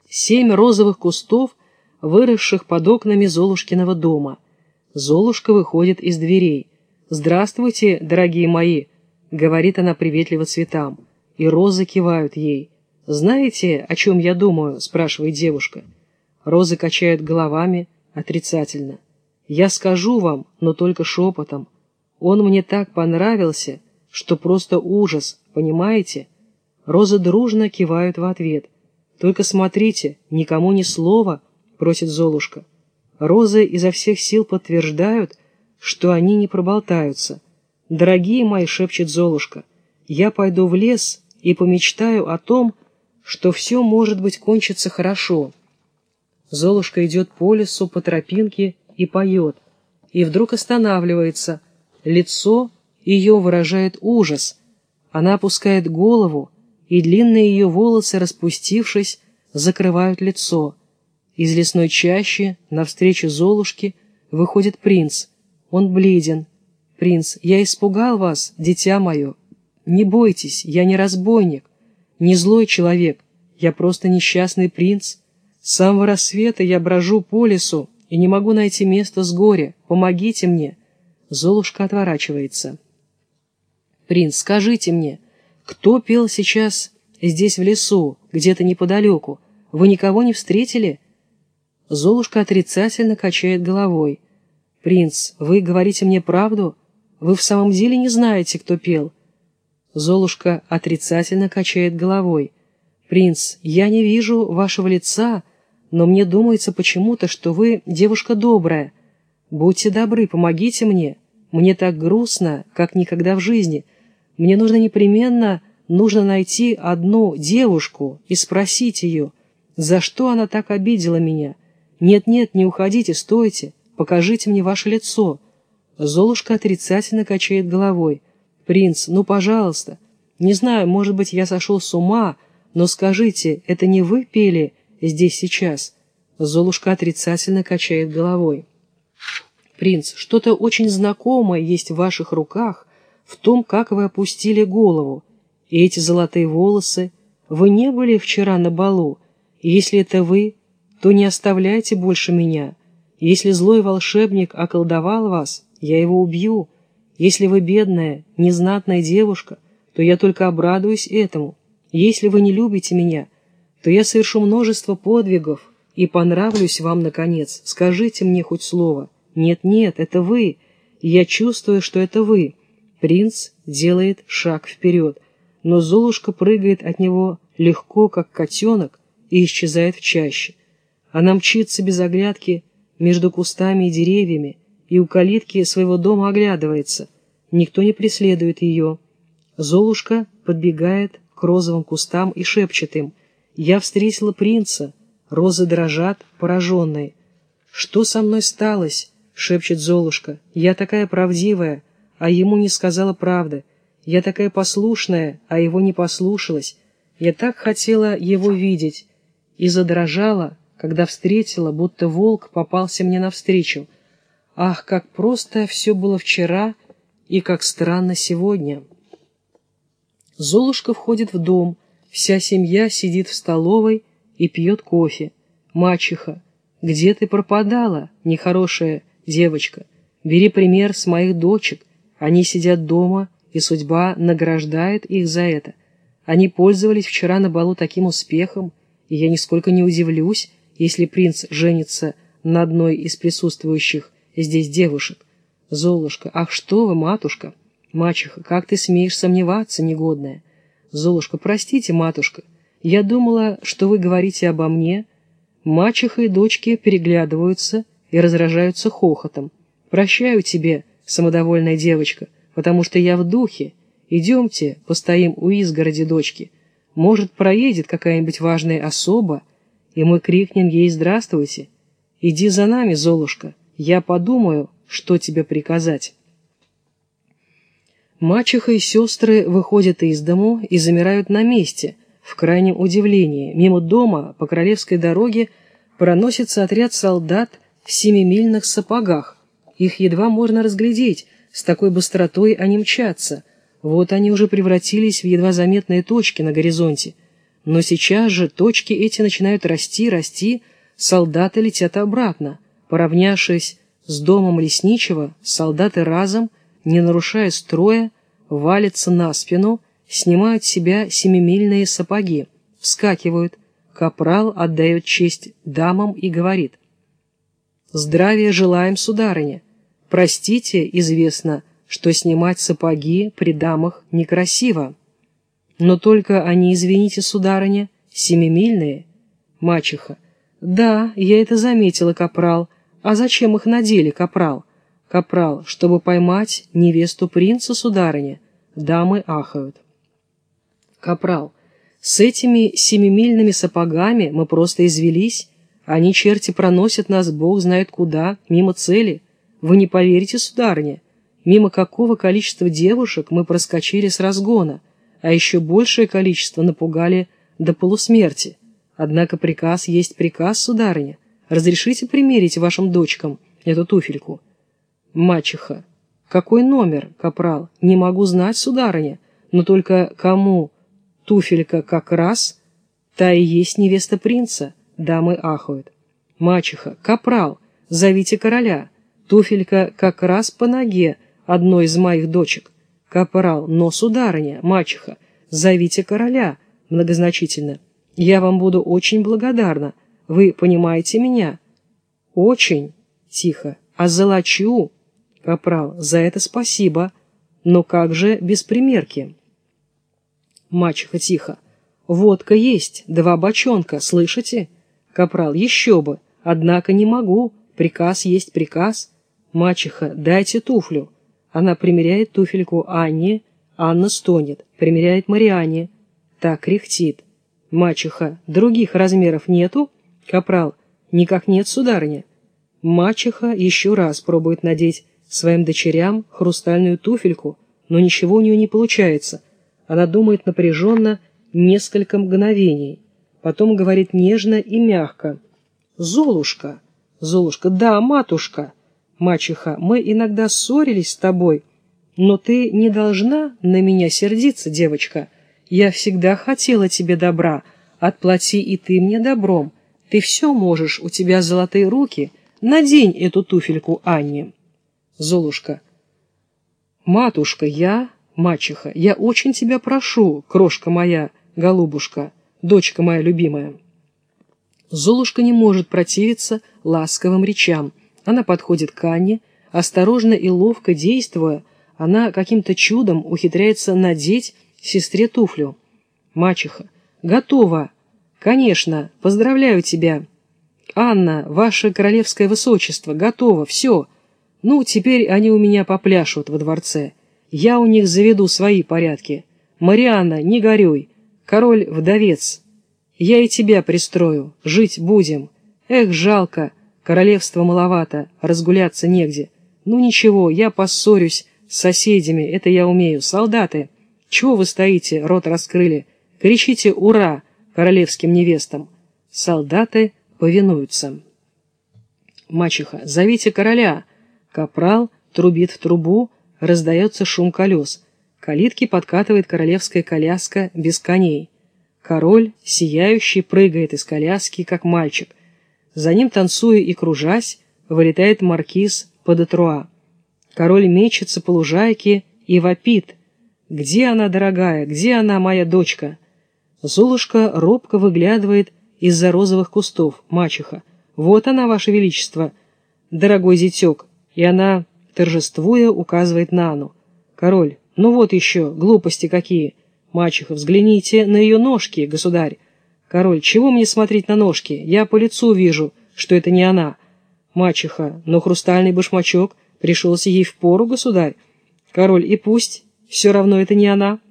7 розовых кустов, выросших под окнами Золушкиного дома. Золушка выходит из дверей. «Здравствуйте, дорогие мои», — говорит она приветливо цветам, и розы кивают ей. «Знаете, о чем я думаю?» — спрашивает девушка. Розы качают головами отрицательно. «Я скажу вам, но только шепотом. Он мне так понравился, что просто ужас, понимаете?» Розы дружно кивают в ответ. «Только смотрите, никому ни слова», — просит Золушка. Розы изо всех сил подтверждают, что они не проболтаются. «Дорогие мои», — шепчет Золушка, — «я пойду в лес и помечтаю о том, что все, может быть, кончится хорошо». Золушка идет по лесу, по тропинке и поет, и вдруг останавливается. Лицо ее выражает ужас. Она опускает голову, и длинные ее волосы, распустившись, закрывают лицо. Из лесной чащи навстречу Золушке выходит принц. Он бледен. «Принц, я испугал вас, дитя мое. Не бойтесь, я не разбойник, не злой человек, я просто несчастный принц. С самого рассвета я брожу по лесу и не могу найти места с горя. Помогите мне». Золушка отворачивается. «Принц, скажите мне, кто пел сейчас здесь в лесу, где-то неподалеку? Вы никого не встретили?» Золушка отрицательно качает головой. «Принц, вы говорите мне правду? Вы в самом деле не знаете, кто пел?» Золушка отрицательно качает головой. «Принц, я не вижу вашего лица, но мне думается почему-то, что вы девушка добрая. Будьте добры, помогите мне. Мне так грустно, как никогда в жизни. Мне нужно найти одну девушку и спросить ее, за что она так обидела меня. Нет-нет, не уходите, стойте, покажите мне ваше лицо». Золушка отрицательно качает головой. «Принц, ну, пожалуйста. Не знаю, может быть, я сошел с ума, но скажите, это не вы пели здесь сейчас?» Золушка отрицательно качает головой. «Принц, что-то очень знакомое есть в ваших руках, в том, как вы опустили голову. И эти золотые волосы. Вы не были вчера на балу? И если это вы, то не оставляйте больше меня. Если злой волшебник околдовал вас, я его убью. Если вы бедная, незнатная девушка, то я только обрадуюсь этому. Если вы не любите меня, то я совершу множество подвигов и понравлюсь вам, наконец. Скажите мне хоть слово. Нет-нет, это вы. И я чувствую, что это вы». Принц делает шаг вперед, но Золушка прыгает от него легко, как котенок, и исчезает в чаще. Она мчится без оглядки между кустами и деревьями, и у калитки своего дома оглядывается. Никто не преследует ее. Золушка подбегает к розовым кустам и шепчет им: «Я встретила принца». Розы дрожат, пораженные. «Что со мной сталось?» — шепчет Золушка. «Я такая правдивая, а ему не сказала правды. Я такая послушная, а его не послушалась. Я так хотела его видеть». И задрожала, когда встретила, будто волк попался мне навстречу. Ах, как просто все было вчера и как странно сегодня. Золушка входит в дом, вся семья сидит в столовой и пьет кофе. Мачеха: «Где ты пропадала, нехорошая девочка? Бери пример с моих дочек. Они сидят дома, и судьба награждает их за это. Они пользовались вчера на балу таким успехом, и я нисколько не удивлюсь, если принц женится на одной из присутствующих здесь девушек». Золушка: «Ах, что вы, матушка!» Мачеха: «Как ты смеешь сомневаться, негодная?» Золушка: «Простите, матушка, я думала, что вы говорите обо мне». Мачеха и дочки переглядываются и разражаются хохотом. «Прощаю тебе, самодовольная девочка, потому что я в духе. Идемте, постоим у изгороди, дочки. Может, проедет какая-нибудь важная особа, и мы крикнем ей «Здравствуйте». Иди за нами, Золушка, я подумаю, что тебе приказать». Мачеха и сестры выходят из дому и замирают на месте, в крайнем удивлении. Мимо дома по королевской дороге проносится отряд солдат в 7-мильных сапогах. Их едва можно разглядеть, с такой быстротой они мчатся. Вот они уже превратились в едва заметные точки на горизонте. Но сейчас же точки эти начинают расти, солдаты летят обратно. Поравнявшись с домом лесничего, солдаты разом, не нарушая строя, валятся на спину, снимают с себя семимильные сапоги, вскакивают. Капрал отдает честь дамам и говорит: «Здравия желаем, сударыня. Простите, известно, что снимать сапоги при дамах некрасиво. Но только они, извините, сударыня, семимильные». Мачеха: «Да, я это заметила, капрал. А зачем их надели, капрал?» Капрал: «Чтобы поймать невесту принца, сударыня». Дамы ахают. Капрал: «С этими семимильными сапогами мы просто извелись. Они, черти, проносят нас, бог знает куда, мимо цели. Вы не поверите, сударыня, мимо какого количества девушек мы проскочили с разгона, а еще большее количество напугали до полусмерти. Однако приказ есть приказ, сударыня. Разрешите примерить вашим дочкам эту туфельку?» Мачеха: «Какой номер, капрал? Не могу знать, сударыня, но только кому туфелька как раз, та и есть невеста принца». Дамы ахают. Мачеха: «Капрал, зовите короля. Туфелька как раз по ноге одной из моих дочек». Капрал: «Но, сударыня». Мачеха: «Зовите короля», многозначительно. «Я вам буду очень благодарна. Вы понимаете меня?» «Очень». Тихо: «Озолочу». Капрал: «За это спасибо. Но как же без примерки?» Мачеха тихо: «Водка есть, 2 бочонка, слышите?» Капрал: «Еще бы, однако не могу, приказ есть приказ». Мачеха: «Дайте туфлю». Она примеряет туфельку Анне, Анна стонет, примеряет Марианне, так кряхтит. Мачеха: «Других размеров нету?» Капрал: «Никак нет, сударыня». Мачеха еще раз пробует надеть своим дочерям хрустальную туфельку, но ничего у нее не получается. Она думает напряженно несколько мгновений. Потом говорит нежно и мягко: «Золушка». Золушка: «Да, матушка». Мачеха: «Мы иногда ссорились с тобой, но ты не должна на меня сердиться, девочка. Я всегда хотела тебе добра, отплати и ты мне добром. Ты все можешь, у тебя золотые руки, надень эту туфельку Анне». Золушка: «Матушка, Мачеха: «Я очень тебя прошу, крошка моя, голубушка, дочка моя любимая». Золушка не может противиться ласковым речам. Она подходит к Анне, осторожно и ловко действуя, она каким-то чудом ухитряется надеть сестре туфлю. Мачеха: «Готово. Конечно, поздравляю тебя. Анна, ваше королевское высочество, готово, все. Ну, теперь они у меня попляшут во дворце. Я у них заведу свои порядки. Марианна, не горюй. Король вдовец. Я и тебя пристрою. Жить будем. Эх, жалко. Королевства маловато. Разгуляться негде. Ну ничего, я поссорюсь с соседями. Это я умею. Солдаты, чего вы стоите, рот раскрыли? Кричите «Ура!» королевским невестам. Солдаты повинуются. Мачеха: «Зовите короля». Капрал трубит в трубу. Раздается шум колес. К калитке подкатывает королевская коляска без коней. Король, сияющий, прыгает из коляски, как мальчик. За ним, танцуя и кружась, вылетает маркиз Подетруа. Король мечется по лужайке и вопит: «Где она, дорогая? Где она, моя дочка?» Золушка робко выглядывает из-за розовых кустов. Мачеха: «Вот она, ваше величество, дорогой зятек». И она, торжествуя, указывает на Анну. Король: «Ну вот еще, глупости какие». Мачеха: «Взгляните на ее ножки, государь». Король: «Чего мне смотреть на ножки? Я по лицу вижу, что это не она». Мачеха: «Но хрустальный башмачок пришелся ей впору, государь». Король: «И пусть, все равно это не она».